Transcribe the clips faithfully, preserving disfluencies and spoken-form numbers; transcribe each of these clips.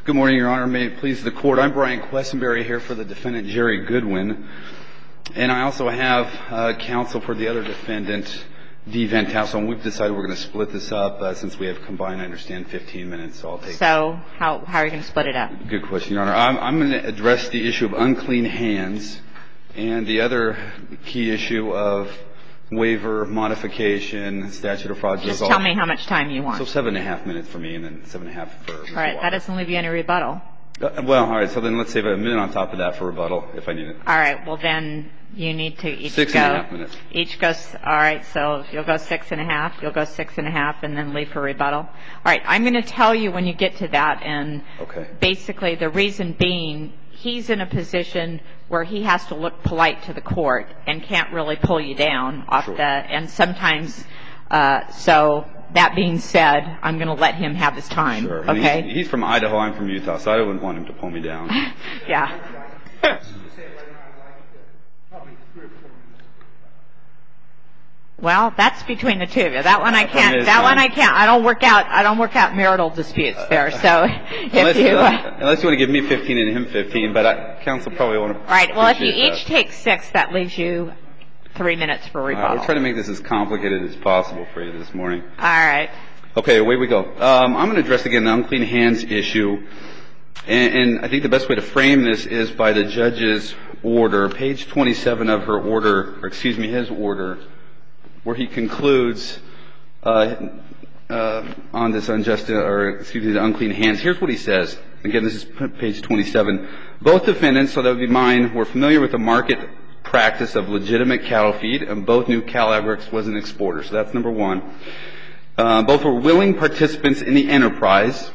Good morning, Your Honor. May it please the Court. I'm Brian Questenberry here for the defendant, Jerry Goodwin. And I also have uh, counsel for the other defendant, Dee Van Tassel. And we've decided we're going to split this up uh, since we have combined, I understand, fifteen minutes. So I'll take So how, how are you going to split it up? Good question, Your Honor. I'm, I'm going to address the issue of unclean hands and the other key issue of waiver, modification, statute of frauds. Just tell me how much time you want. So seven and a half minutes for me and then seven and a half for Mister All right, Walker. that doesn't leave you any rebuttal. Uh, well, all right, so then let's save a minute on top of that for rebuttal if I need it. All right, well then you need to each Six go. and a half minutes. Each goes, all right, so you'll go six and a half, you'll go six and a half, and then leave for rebuttal. All right, I'm going to tell you when you get to that, and okay. Basically the reason being, he's in a position where he has to look polite to the court and can't really pull you down off sure. the, and sometimes, uh, so that being said, I'm going to let him have his time. Sure. Okay? He's, he's from Idaho, I'm from Utah, so I wouldn't want him to pull me down. Yeah. Well, that's between the two of you. That one I can't. That one I can't. I don't work out. I don't work out marital disputes there. So if unless, you, uh, unless you want to give me fifteen and him fifteen, but I, counsel probably want to. All right. Well, if you that. each take six, that leaves you three minutes for rebuttal. Uh, we're trying to make this as complicated as possible for you this morning. All right. Okay, away we go. Um, I'm going to address again the unclean hands issue, and, and I think the best way to frame this is by the judge's order, page twenty-seven of her order, or excuse me, his order, where he concludes uh, uh, on this unjust, or excuse me, the unclean hands. Here's what he says. Again, this is page twenty-seven. Both defendants, so that would be mine, were familiar with the market practice of legitimate cattle feed, and both knew Cal-Agrex was an exporter. So that's number one. Uh, both were willing participants in the enterprise,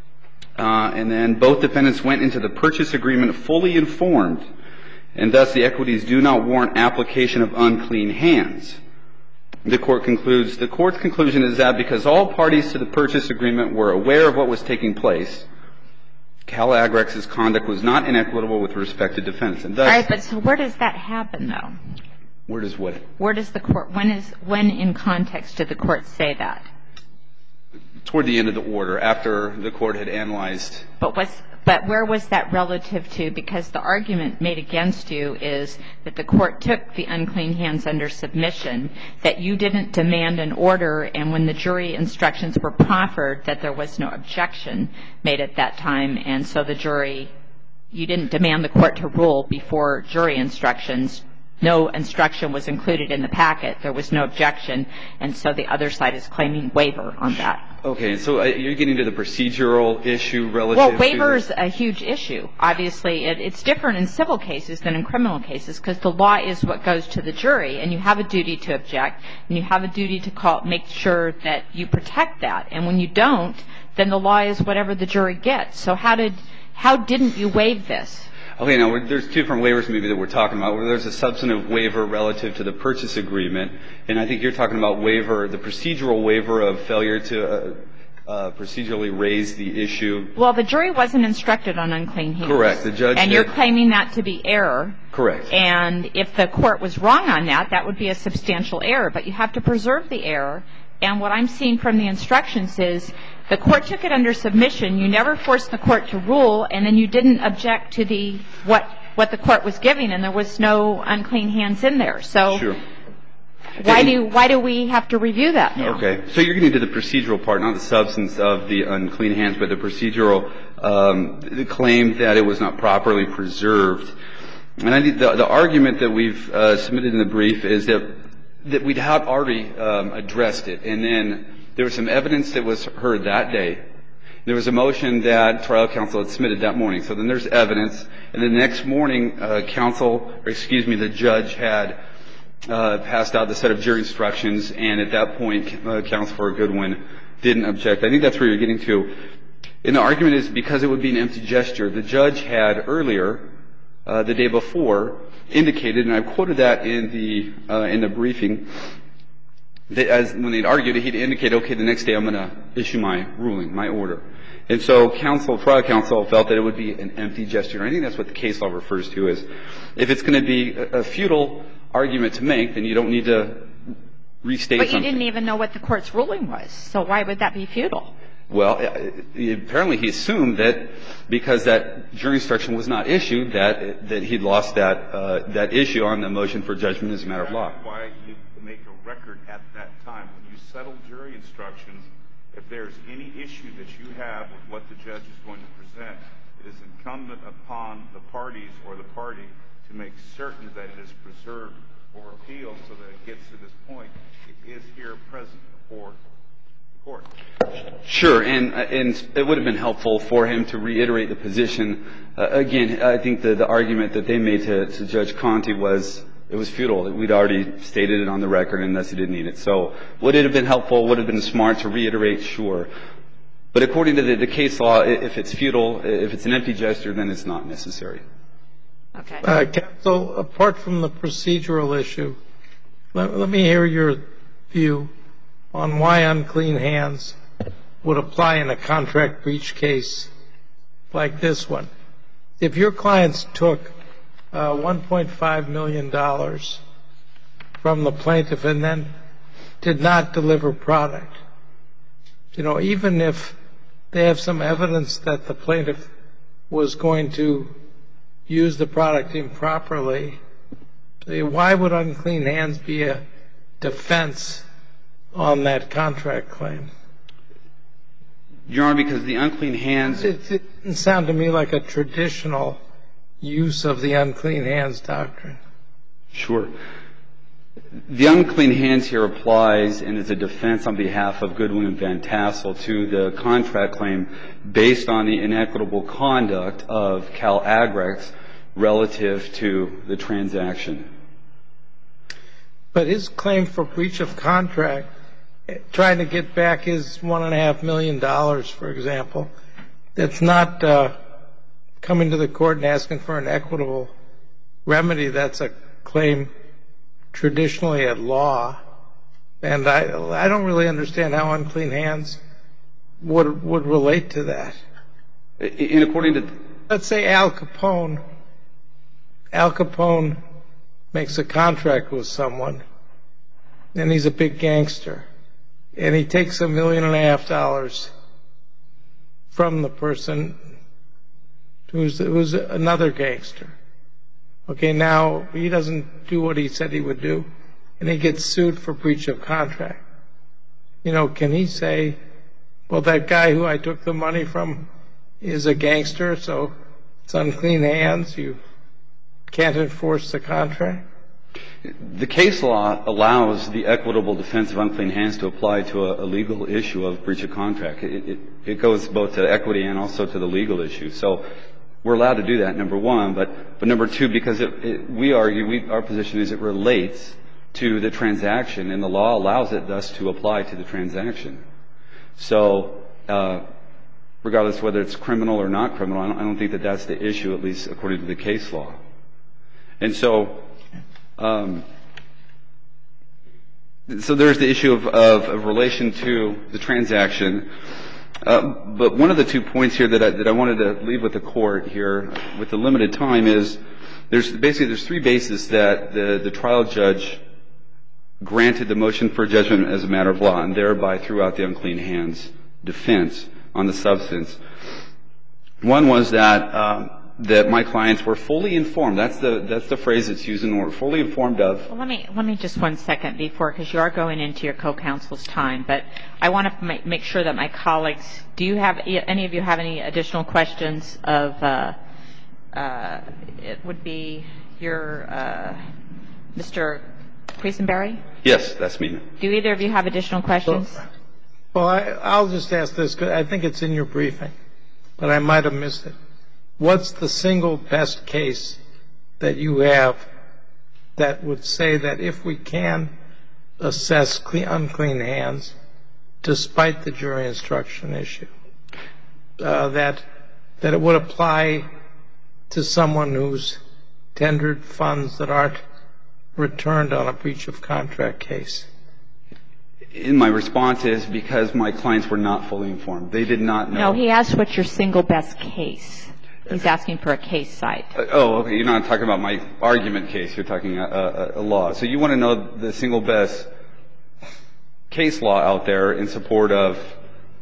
uh, and then both defendants went into the purchase agreement fully informed, and thus the equities do not warrant application of unclean hands. The court concludes, the court's conclusion is that because all parties to the purchase agreement were aware of what was taking place, Cal-Agrex's conduct was not inequitable with respect to defendants. And thus, all right, but so where does that happen, though? Where does what? Where does the court, when is, when in context did the court say that? Toward the end of the order, after the court had analyzed. But was, but where was that relative to? Because the argument made against you is that the court took the unclean hands under submission, that you didn't demand an order, and when the jury instructions were proffered, that there was no objection made at that time, and so the jury, you didn't demand the court to rule before jury instructions. No instruction was included in the packet. There was no objection, and so the other side is claiming waiver on that. Okay, so uh, you're getting to the procedural issue relative well, to... Well, waiver is a huge issue. Obviously, it, it's different in civil cases than in criminal cases because the law is what goes to the jury, and you have a duty to object, and you have a duty to call, make sure that you protect that. And when you don't, then the law is whatever the jury gets. So how did, how didn't you waive this? Okay, now we're, there's two different waivers maybe that we're talking about. Where there's a substantive waiver relative to the purchase agreement, and I think you're talking about waiver, the procedural waiver of failure to uh, uh, procedurally raise the issue. Well, the jury wasn't instructed on unclean hands. Correct. The judge and did. You're claiming that to be error. Correct. And if the court was wrong on that, that would be a substantial error. But you have to preserve the error. And what I'm seeing from the instructions is the court took it under submission. You never forced the court to rule, and then you didn't object to the what what the court was giving, and there was no unclean hands in there. So sure. why and, do why do we have to review that now? Okay. So you're getting to the procedural part, not the substance of the unclean hands, but the procedural um, the claim that it was not properly preserved. And I think the, the argument that we've uh, submitted in the brief is that that we'd had already um, addressed it, and then there was some evidence that was heard that day. There was a motion that trial counsel had submitted that morning. So then there's evidence, and then the next morning, uh, counsel, or excuse me, the judge had uh, passed out the set of jury instructions, and at that point, uh, counsel for Goodwin didn't object. I think that's where you're getting to. And the argument is because it would be an empty gesture. The judge had earlier, uh, the day before, indicated, and I quoted that in the uh, in the briefing, that as when they'd argued it, he'd indicate, okay, the next day I'm going to issue my ruling, my order. And so counsel, trial counsel felt that it would be an empty gesture. And I think that's what the case law refers to as if it's going to be a, a futile argument to make, then you don't need to restate but something. But you didn't even know what the court's ruling was, so why would that be futile? Well, apparently he assumed that because that jury instruction was not issued, that that he'd lost that uh, that issue on the motion for judgment as a matter of law. That's why you make a record at that time. When you settle jury instructions, if there's any issue that you have with what the judge is going to present, it is incumbent upon the parties or the party to make certain that it is preserved or appealed so that it gets to this point. It is here present before the court. Sure, and and it would have been helpful for him to reiterate the position. Uh, again, I think the, the argument that they made to, to Judge Conte was it was futile. We'd already stated it on the record, and thus he didn't need it. So would it have been helpful, would it have been smart to reiterate? Sure. But according to the, the case law, if it's futile, if it's an empty gesture, then it's not necessary. Okay. Uh, counsel, apart from the procedural issue, let, let me hear your view on why unclean hands would apply in a contract breach case like this one. If your clients took uh, one point five million dollars from the plaintiff and then did not deliver product, you know, even if they have some evidence that the plaintiff was going to use the product improperly, why would unclean hands be a defense on that contract claim? Your Honor, because the unclean hands... It didn't sound to me like a traditional use of the unclean hands doctrine. Sure. The unclean hands here applies and is a defense on behalf of Goodwin and Van Tassel to the contract claim based on the inequitable conduct of CalAgrex relative to the transaction. But his claim for breach of contract, trying to get back his one and a half million dollars, for example, that's not uh, coming to the court and asking for an equitable remedy. That's a claim traditionally at law, and I I don't really understand how unclean hands would would relate to that. And according to, let's say Al Capone, Al Capone makes a contract with someone, and he's a big gangster, and he takes a million and a half dollars from the person who's who's another gangster. Okay, now he doesn't do what he said he would do, and he gets sued for breach of contract. You know, can he say, well, that guy who I took the money from is a gangster, so it's unclean hands, you can't enforce the contract? The case law allows the equitable defense of unclean hands to apply to a, a legal issue of breach of contract. It, it, it goes both to equity and also to the legal issue. So we're allowed to do that, number one. But, but number two, because it, it, we argue, we, our position is it relates to the transaction, and the law allows it thus to apply to the transaction. So uh, regardless of whether it's criminal or not criminal, I don't, I don't think that that's the issue, at least according to the case law. And so um, so there's the issue of, of, of relation to the transaction. Uh, but one of the two points here that I, that I wanted to leave with the court here with the limited time is there's basically there's three bases that the, the trial judge granted the motion for judgment as a matter of law and thereby threw out the unclean hands defense on the substance. One was that um, that my clients were fully informed. That's the that's the phrase that's used in order. Fully informed of. Well, let me let me just one second before, because you are going into your co-counsel's time. But I want to make, make sure that my colleagues. Do you have any of you have any additional questions of? Uh, uh, it would be your uh, Mister Quisenberry? Yes, that's me. Do either of you have additional questions? Well, I, I'll just ask this, because I think it's in your briefing, but I might have missed it. What's the single best case that you have that would say that if we can assess clean, unclean hands, despite the jury instruction issue, uh, that that it would apply to someone who's tendered funds that aren't returned on a breach of contract case? In my response is because my clients were not fully informed. They did not know. No, he asked what's your single best case. He's asking for a case site. Uh, oh, okay. You're not talking about my argument case. You're talking a, a, a law. So you want to know the single best case law out there in support of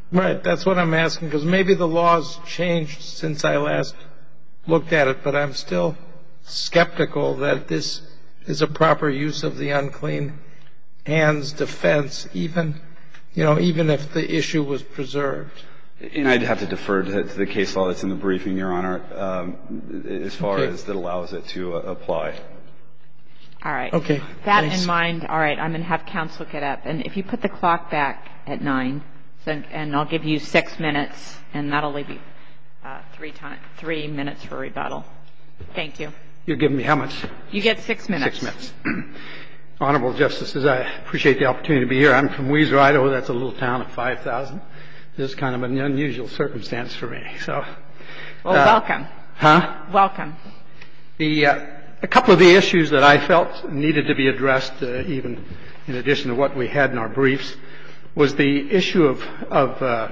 Right. That's what I'm asking, because maybe the law's changed since I last looked at it, but I'm still skeptical that this is a proper use of the unclean hands defense, even, you know, even if the issue was preserved. And I'd have to defer to the case law that's in the briefing, Your Honor, um, as far Okay. as that allows it to uh, apply. All right. Okay. That Thanks. in mind, all right, I'm going to have counsel get up. And if you put the clock back at nine, so, and I'll give you six minutes, and that'll leave you uh, three, time, three minutes for rebuttal. Thank you. You're giving me how much? You get six minutes. Six minutes. Honorable Justices, I appreciate the opportunity to be here. I'm from Weiser, Idaho. That's a little town of five thousand. This is kind of an unusual circumstance for me. So, Well, uh, welcome. Huh? Welcome. The, uh, a couple of the issues that I felt needed to be addressed, uh, even in addition to what we had in our briefs, was the issue of, of uh,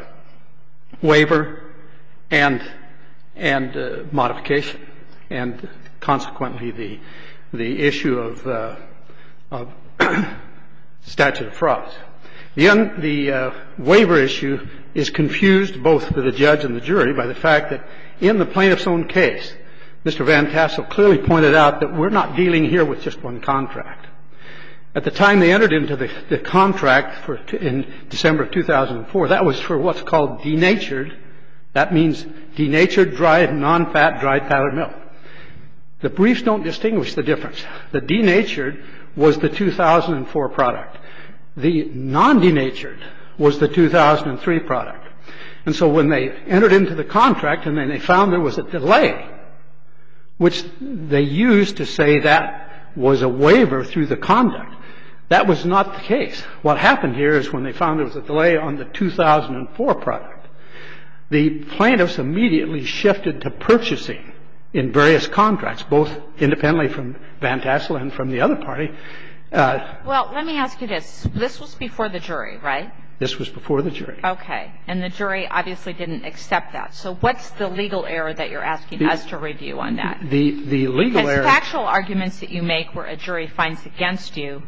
waiver and, and uh, modification, and consequently the, the issue of, uh, of statute of frauds. The, un, the uh, waiver issue is confused both for the judge and the jury by the fact that in the plaintiff's own case, Mister Van Tassel clearly pointed out that we're not dealing here with just one contract. At the time they entered into the, the contract for, in December of two thousand four, that was for what's called denatured. That means denatured, dried, non-fat, dried powdered milk. The briefs don't distinguish the difference. The denatured was the two thousand four product. The non-denatured was the two thousand three product. And so when they entered into the contract and then they found there was a delay, which they used to say that was a waiver through the conduct, that was not the case. What happened here is when they found there was a delay on the two thousand four product, the plaintiffs immediately shifted to purchasing in various contracts, both independently from Van Tassel and from the other party. Uh, Well, let me ask you this. This was before the jury, right? this was before the jury. Okay. And the jury obviously didn't accept that. So what's the legal error that you're asking The- us to review on that? The, the legal Because error. factual arguments that you make where a jury finds against you,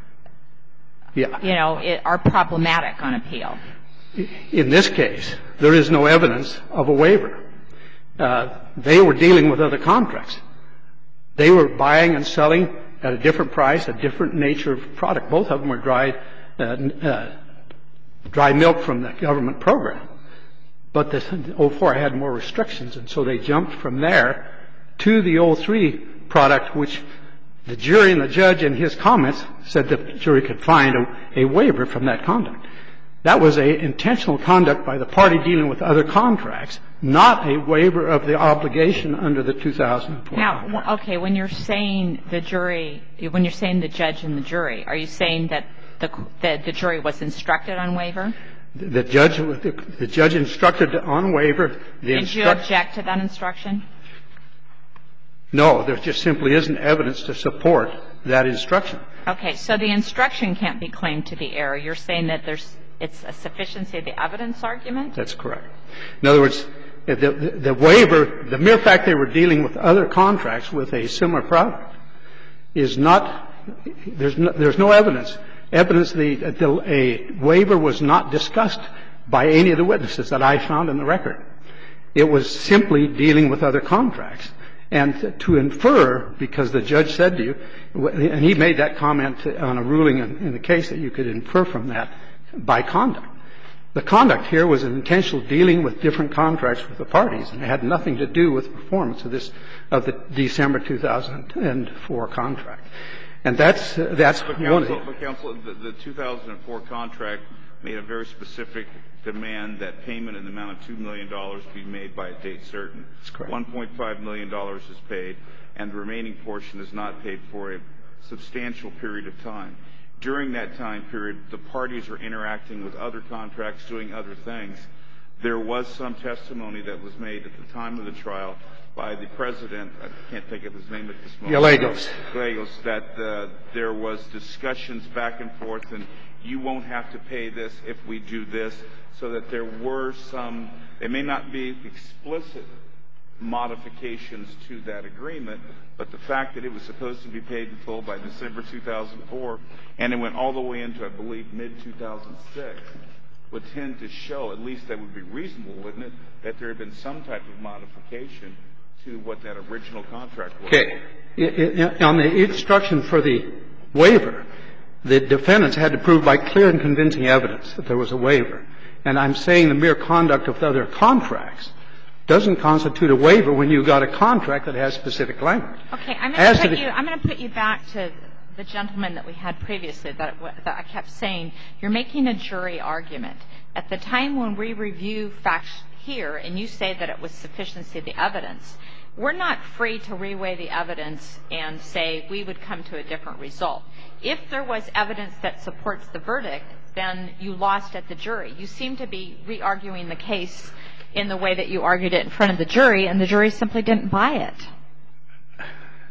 Yeah. you know, it, are problematic on appeal. In this case, there is no evidence of a waiver. Uh, they were dealing with other contracts. They were buying and selling at a different price, a different nature of product. Both of them were dried, uh, uh, dry milk from the government program. But the oh four had more restrictions, and so they jumped from there to the oh three product, which the jury and the judge in his comments said the jury could find a, a waiver from that conduct. That was a intentional conduct by the party dealing with other contracts, not a waiver of the obligation under the two thousand four Now, contract. w- okay, when you're saying the jury, when you're saying the judge and the jury, are you saying that the, that the jury was instructed on waiver? The judge, the judge instructed on waiver. The Did you instruct- object to that instruction? No, there just simply isn't evidence to support that instruction. Okay, so the instruction can't be claimed to be error. You're saying that there's it's a sufficiency of the evidence argument? That's correct. In other words, the, the, the waiver, the mere fact they were dealing with other contracts with a similar product is not, there's no, there's no evidence. Evidence the, a, a waiver was not discussed by any of the witnesses that I found in the record. It was simply dealing with other contracts. And to infer, because the judge said to you, and he made that comment on a ruling in, in the case that you could infer from that by conduct. The conduct here was an intentional dealing with different contracts with the parties, and it had nothing to do with performance of this, of the December two thousand four contract. And that's, uh, that's But one of counsel, the. but counsel, the, the two thousand four contract made a very specific demand that payment in the amount of two million dollars be made by a date certain. That's correct. one point five million dollars is paid, and the remaining portion is not paid for a substantial period of time. During that time period, the parties are interacting with other contracts, doing other things. There was some testimony that was made at the time of the trial by the president, I can't think of his name at this moment. Gallegos. Gallegos, that uh, there was discussions back and forth, and you won't have to pay this if we do this, so that there were some, they may not be explicit modifications to that agreement, but the fact that it was supposed to be paid in full by December two thousand four, and it went all the way into, I believe, mid two thousand six, would tend to show, at least that would be reasonable, wouldn't it, that there had been some type of modification to what that original contract was. Okay. On the instruction for the waiver, the defendants had to prove by clear and convincing evidence that there was a waiver. And I'm saying the mere conduct of other contracts doesn't constitute a waiver when you've got a contract that has specific language. Okay. I'm going to put you, I'm going to put you back to the gentleman that we had previously that, that I kept saying, you're making a jury argument. At the time when we review facts here and you say that it was sufficiency of the evidence, we're not free to reweigh the evidence and say we would come to a different result. If there was evidence that supports the verdict, then you lost at the jury. You seem to be re-arguing the case in the way that you argued it in front of the jury, and the jury simply didn't buy it.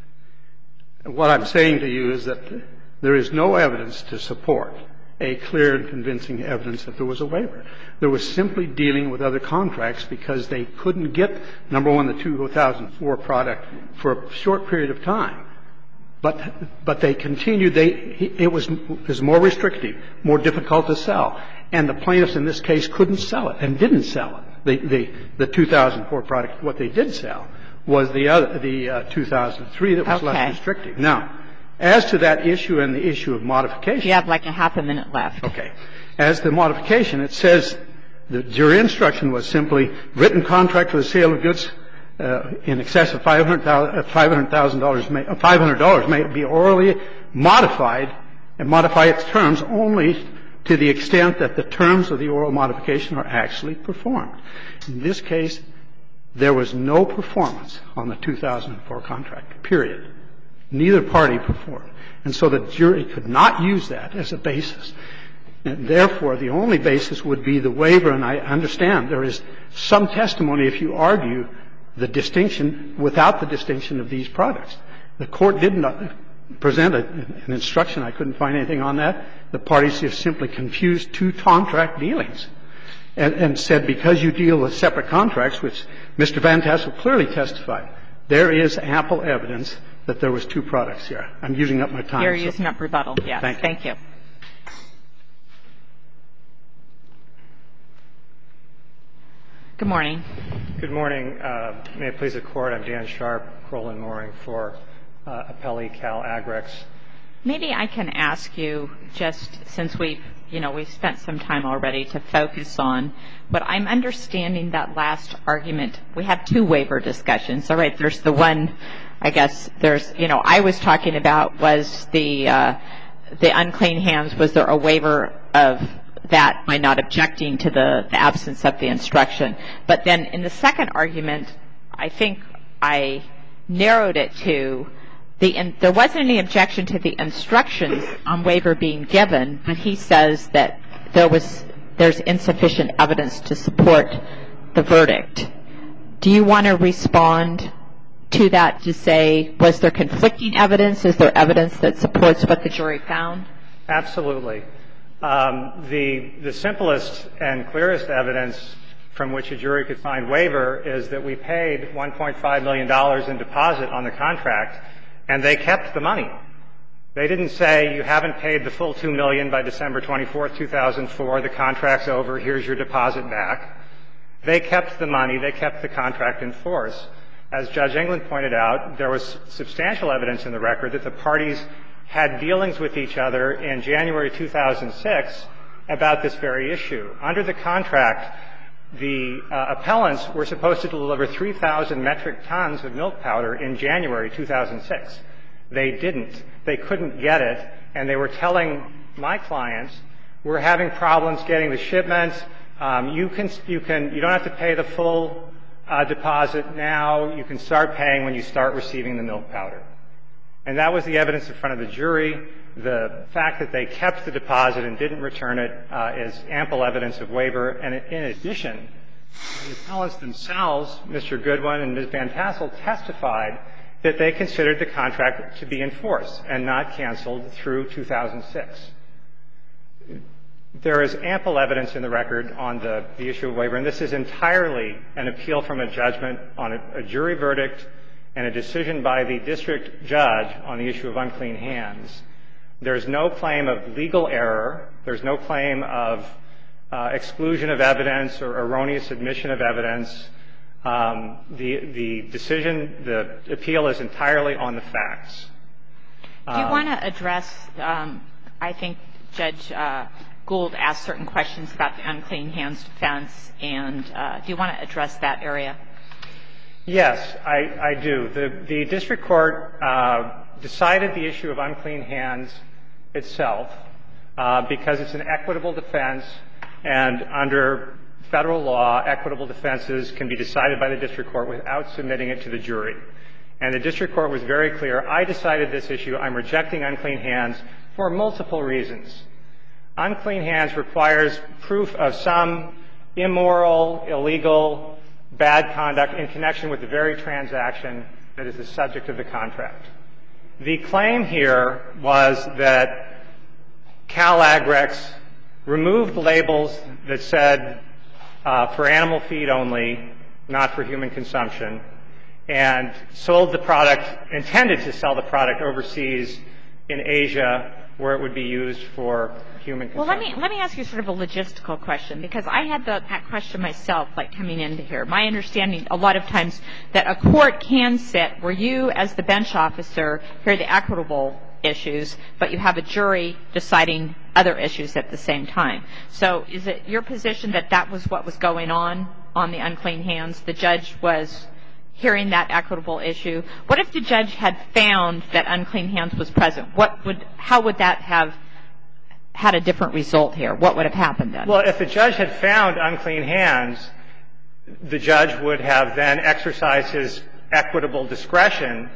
What I'm saying to you is that there is no evidence to support a clear and convincing evidence that there was a waiver. There was simply dealing with other contracts because they couldn't get, number one, the two thousand four product for a short period of time. But but they continued. They it was it was more restrictive, more difficult to sell, and the plaintiffs in this case couldn't sell it and didn't sell it. The the the two thousand four product. What they did sell was the other the uh, two thousand three that was okay. less restrictive. Now, as to that issue and the issue of modification, you have like a half a minute left. Okay. As to modification, it says the jury instruction was simply written contract for the sale of goods uh, in excess of five hundred thousand dollars. five hundred dollars may be orally modified and modify its terms only to the extent that the terms of the oral modification are actually performed. In this case, there was no performance on the two thousand four contract, period. Neither party performed. And so the jury could not use that as a basis. And therefore, the only basis would be the waiver. And I understand there is some testimony if you argue the distinction without the distinction of these products. The Court did not present a, an instruction. I couldn't find anything on that. The parties just simply confused two contract dealings and, and said because you deal with separate contracts, which Mister Van Tassel clearly testified, there is ample evidence that there was two products here. I'm using up my time. You're so. using up rebuttal. Yes. Thank you. Thank you. Good morning. Good morning. Uh, may it please the Court. I'm Dan Sharp, Kroll and Mooring for uh, Appellee Cal Agrex. Maybe I can ask you, just since we've, you know, we've spent some time already to focus on, but I'm understanding that last argument. We have two waiver discussions. All right, there's the one, I guess there's, you know, I was talking about was the uh, the unclean hands. Was there a waiver of that by not objecting to the, the absence of the instruction? But then in the second argument, I think I narrowed it to the in, there wasn't any objection to the instructions on waiver being given, but he says that there was there's insufficient evidence to support the verdict. Do you want to respond to that to say, was there conflicting evidence? Is there evidence that supports what the jury found? Absolutely. Um, the the simplest and clearest evidence from which a jury could find waiver is that we paid one point five million dollars in deposit on the contract, and they kept the money. They didn't say, you haven't paid the full two million dollars by December twenty-fourth, two thousand four, the contract's over, here's your deposit back. They kept the money. They kept the contract in force. As Judge England pointed out, there was substantial evidence in the record that the parties had dealings with each other in January two thousand six about this very issue. Under the contract, the uh, appellants were supposed to deliver three thousand metric tons of milk powder in January two thousand six. They didn't. They couldn't get it, and they were telling my clients, we're having problems getting the shipments. Um, you can, you can, you don't have to pay the full uh, deposit now. You can start paying when you start receiving the milk powder. And that was the evidence in front of the jury. The fact that they kept the deposit and didn't return it uh, is ample evidence of waiver. And in addition, the appellants themselves, Mister Goodwin and Miz Van Tassel, testified that they considered the contract to be in force and not canceled through two thousand six. There is ample evidence in the record on the, the issue of waiver, and this is entirely an appeal from a judgment on a, a jury verdict and a decision by the district judge on the issue of unclean hands. There's no claim of legal error. There's no claim of uh, exclusion of evidence or erroneous admission of evidence. Um, the, the decision, the appeal is entirely on the facts. Do you Um, want to address, um, I think Judge uh, Gould asked certain questions about the unclean hands defense, and uh, do you want to address that area? Yes, I, I do. The, the district court uh, decided the issue of unclean hands itself uh, because it's an equitable defense, and under federal law, equitable defenses can be decided by the district court without submitting it to the jury. And the district court was very clear. I decided this issue. I'm rejecting unclean hands for multiple reasons. Unclean hands requires proof of some immoral, illegal, bad conduct in connection with the very transaction that is the subject of the contract. The claim here was that CalAgrex removed labels that said uh, for animal feed only, not for human consumption, and sold the product, intended to sell the product overseas in Asia where it would be used for human consumption. Well, let me let me ask you sort of a logistical question, because I had the, that question myself, like coming into here. My understanding a lot of times that a court can sit where you, as the bench officer, hear the equitable issues, but you have a jury deciding other issues at the same time. So is it your position that that was what was going on on the unclean hands? The judge was hearing that equitable issue. What if the judge had found that unclean hands was present? What would, how would that have had a different result here? What would have happened then? Well, if the judge had found unclean hands, the judge would have then exercised his equitable discretion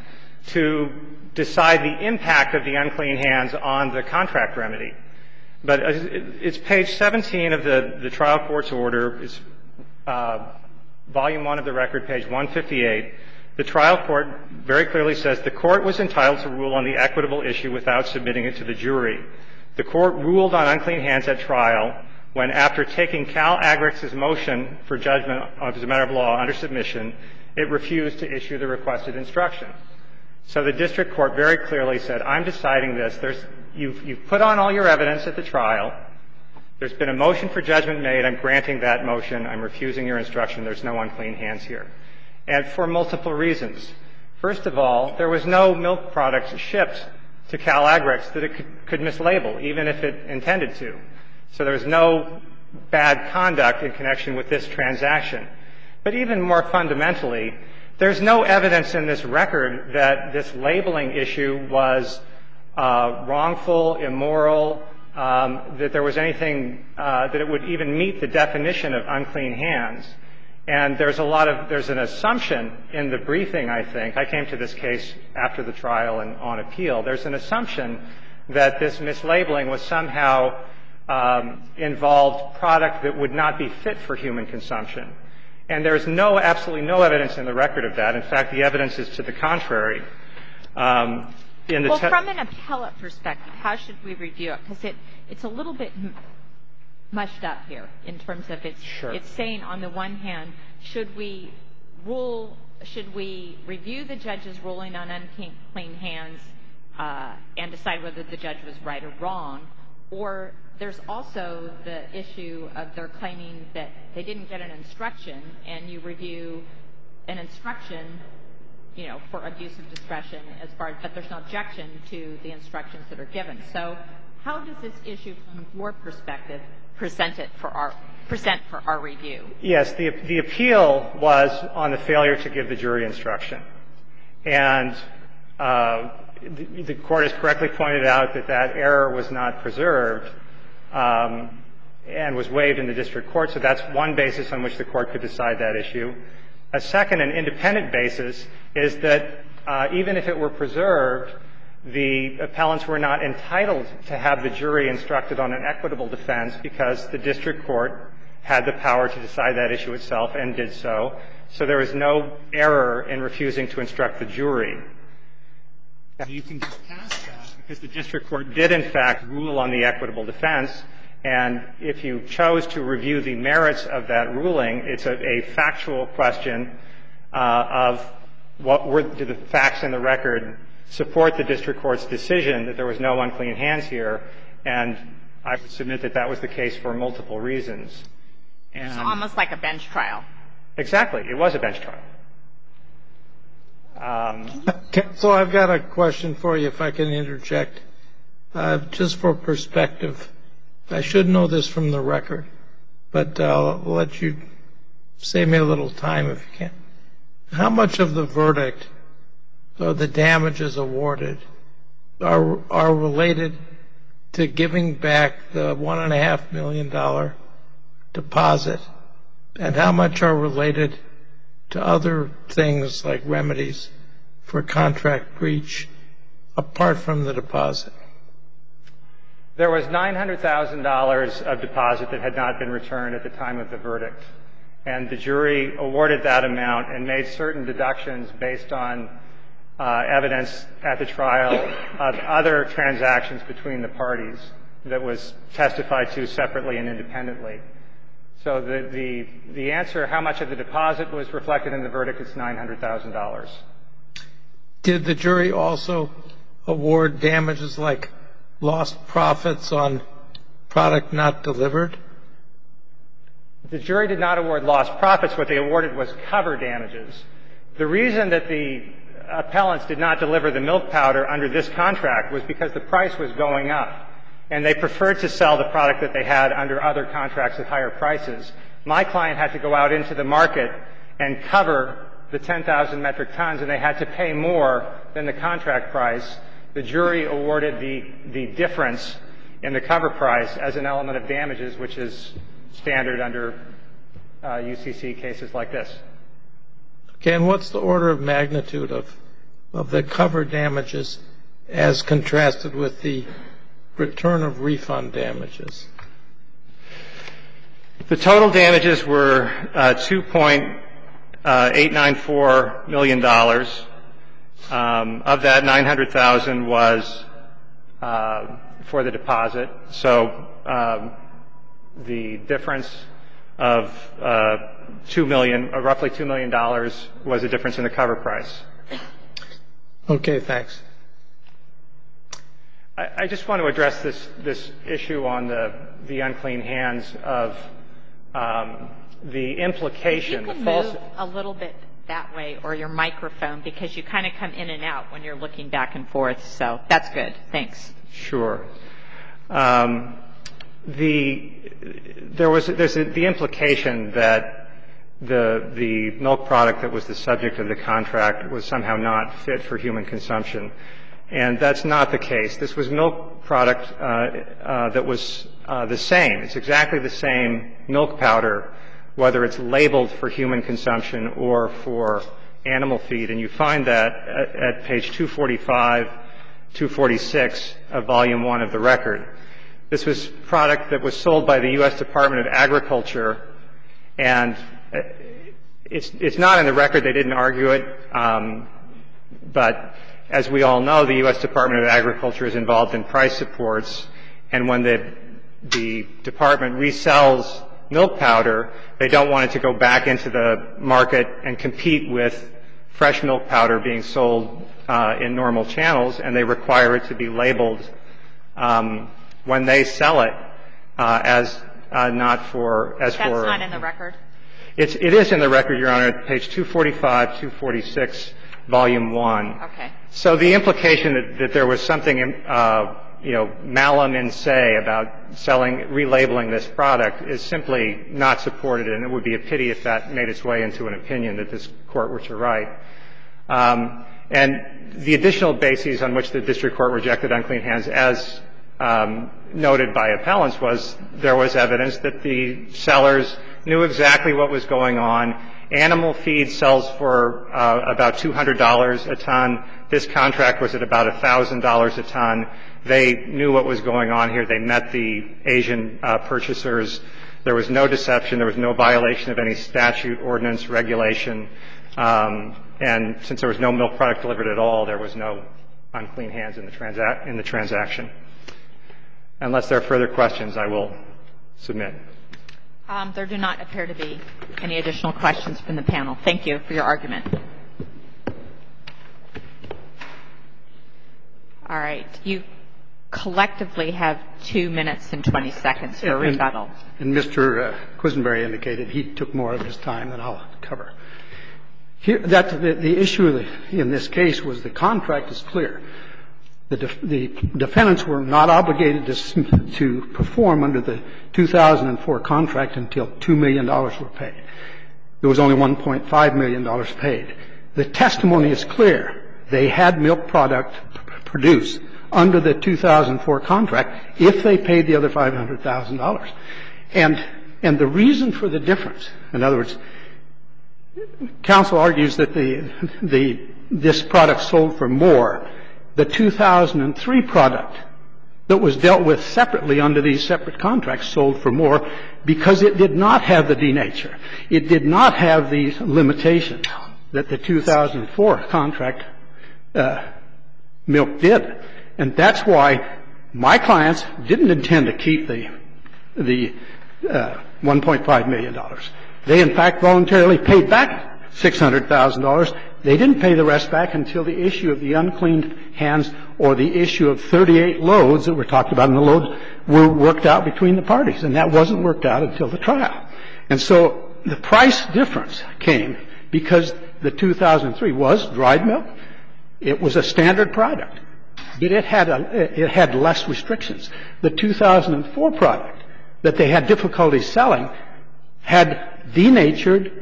to decide the impact of the unclean hands on the contract remedy. But it's page seventeen of the, the trial court's order. It's uh, volume one of the record, page one fifty-eight. The trial court very clearly says the court was entitled to rule on the equitable issue without submitting it to the jury. The court ruled on unclean hands at trial when, after taking CalAgrex's motion for judgment as a matter of law under submission, it refused to issue the requested instruction. So the district court very clearly said, I'm deciding this. There's, you've, you've put on all your evidence at the trial. There's been a motion for judgment made. I'm granting that motion. I'm refusing your instruction. There's no unclean hands here. And for multiple reasons. First of all, there was no milk product shipped to CalAgrex that it could, could mislabel, even if it intended to. So there was no bad conduct in connection with this transaction. But even more fundamentally, there's no evidence in this record that this labeling issue was uh, wrongful, immoral, um, that there was anything uh, that it would even meet the definition of unclean hands. And there's a lot of, there's an assumption in the briefing, I think. I came to this case after the trial and on appeal. There's an assumption that this mislabeling was somehow um, involved product that would not be fit for human consumption. And there's no, absolutely no evidence in the record of that. In fact, the evidence is to the contrary. Um, in the well, te- from an appellate perspective, how should we review it? Because it, it's a little bit m- mushed up here in terms of it's, Sure. it's saying on the one hand, should we rule, should we review the judge's ruling on unclean hands uh, and decide whether the judge was right or wrong? Or there's also the issue of their claiming that they didn't get an instruction, and you review an instruction, you know, for abuse of discretion as far as, but there's no objection to the instructions that are given. So how does this issue from your perspective present it for our, present for our review? Yes, the, the appeal was on the failure to give the jury instruction. And uh, the, the court has correctly pointed out that that error was not preserved um, and was waived in the district court. So that's one basis on which the court could decide that issue. A second and independent basis is that uh, even if it were preserved, the appellants were not entitled to have the jury instructed on an equitable defense because the district court had the power to decide that issue itself and did so. So there was no error in refusing to instruct the jury. Now, you can get past that because the district court did, in fact, rule on the equitable defense. And if you chose to review the merits of that ruling, it's a, a factual question uh, of what were do the facts in the record support the district court's decision that there was no unclean hands here. And I would submit that that was the case for multiple reasons. And So almost like a bench trial. Exactly. It was a bench trial. Um, So I've got a question for you, if I can interject. Uh, just for perspective, I should know this from the record, but I'll let you save me a little time if you can. How much of the verdict or the damages awarded are are related to giving back the one and a half million dollar deposit, and how much are related to other things like remedies for contract breach apart from the deposit? There was nine hundred thousand dollars of deposit that had not been returned at the time of the verdict. And the jury awarded that amount and made certain deductions based on uh, evidence at the trial of other transactions between the parties that was testified to separately and independently. So the, the, the answer, how much of the deposit was reflected in the verdict, is nine hundred thousand dollars. Did the jury also award damages like lost profits on product not delivered? The jury did not award lost profits. What they awarded was cover damages. The reason that the appellants did not deliver the milk powder under this contract was because the price was going up, and they preferred to sell the product that they had under other contracts at higher prices. My client had to go out into the market and cover the ten thousand metric tons, and they had to pay more than the contract price. The jury awarded the, the difference in the cover price as an element of damages, which is standard under uh, U C C cases like this. Okay, and what's the order of magnitude of of the cover damages as contrasted with the return of refund damages? The total damages were uh, two point eight nine four million dollars. Um, of that, nine hundred thousand dollars was uh, for the deposit. So um, the difference of uh, two million, uh, roughly two million dollars, was a difference in the cover price. Okay, thanks. I, I just want to address this this issue on the the unclean hands of um, the implication. If you the can false move a little bit that way, or your microphone, because you kind of come in and out when you're looking back and forth. So that's good. Thanks. Sure. Um, the there was there's a, the implication that the the milk product that was the subject of the contract was somehow not fit for human consumption, and that's not the case. This was milk product uh, uh, that was uh, the same. It's exactly the same milk powder, whether it's labeled for human consumption or for animal feed, and you find that at, at page two forty-five, two forty-six of volume one of the record. This was product that was sold by the U S Department of Agriculture, and it's it's not in the record. They didn't argue it, um, but as we all know, the U S Department of Agriculture is involved in price supports, and when the the department resells milk powder, they don't want it to go back into the market and compete with fresh milk powder being sold uh, in normal channels, and they require it to be labeled um, when they sell it uh, as uh, not for as That's for. That's not in the record. It's it is in the record, Your Honor, at page two forty-five, two forty-six, volume one. Okay. So the implication that, that there was something. Uh, you know, malum in se about selling, relabeling this product is simply not supported, and it would be a pity if that made its way into an opinion that this Court were to write. Um, and the additional bases on which the district court rejected unclean hands, as um, noted by appellants, was there was evidence that the sellers knew exactly what was going on. Animal feed sells for uh, about two hundred dollars a ton. This contract was at about one thousand dollars a ton. They knew what was going on here. They met the Asian uh, purchasers. There was no deception. There was no violation of any statute, ordinance, regulation. Um, and since there was no milk product delivered at all, there was no unclean hands in the, transa- in the transaction. Unless there are further questions, I will submit. Um, there do not appear to be any additional questions from the panel. Thank you for your argument. All right. You collectively have two minutes and twenty seconds for rebuttal. And Mister Quisenberry indicated he took more of his time than I'll cover. Here, that the, the issue in this case was the contract is clear. The, def, the defendants were not obligated to, to perform under the two thousand four contract until two million dollars were paid. There was only one point five million dollars paid. The testimony is clear. They had milk product produced under the two thousand four contract if they paid the other five hundred thousand dollars. And, and the reason for the difference, in other words, counsel argues that the, the, this product sold for more. The two thousand three product that was dealt with separately under these separate contracts sold for more because it did not have the denature. It did not have these limitations that the two thousand four contract uh, milk did. And that's why my clients didn't intend to keep the, the uh, one point five million dollars. They, in fact, voluntarily paid back six hundred thousand dollars. They didn't pay the rest back until the issue of the uncleaned hands or the issue of thirty-eight loads that were talked about in the loads were worked out between the parties. And that wasn't worked out until the trial. And so the price difference came because the two thousand three was dried milk. It was a standard product. But it had, a, it had less restrictions. The two thousand four product that they had difficulty selling had denatured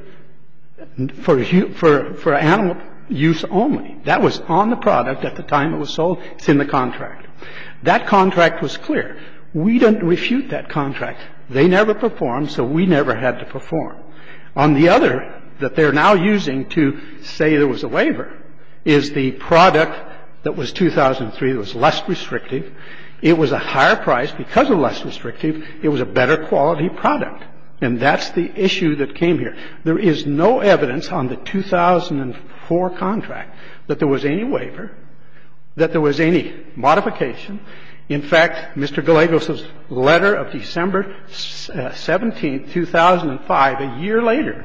for, for, for animal use only. That was on the product at the time it was sold. It's in the contract. That contract was clear. We didn't refute that contract. They never performed, so we never had to perform. On the other, that they're now using to say there was a waiver, is the product that was two thousand three that was less restrictive. It was a higher price because of less restrictive. It was a better quality product. And that's the issue that came here. There is no evidence on the two thousand four contract that there was any waiver, that there was any modification. In fact, Mister Gallegos' letter of December seventeenth, two thousand five, a year later,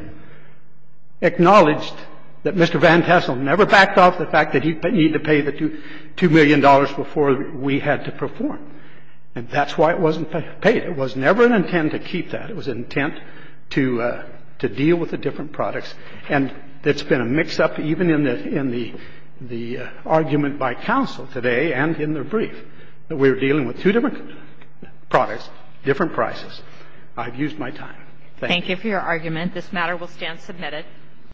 acknowledged that Mister Van Tassel never backed off the fact that he needed to pay the two, two million dollars before we had to perform. And that's why it wasn't paid. It was never an intent to keep that. It was an intent to uh, to deal with the different products. And it's been a mix-up even in the in the the uh, argument by counsel today and in their brief that we were dealing with two different products, different prices. I've used my time. Thank, Thank you. you for your argument. This matter will stand submitted.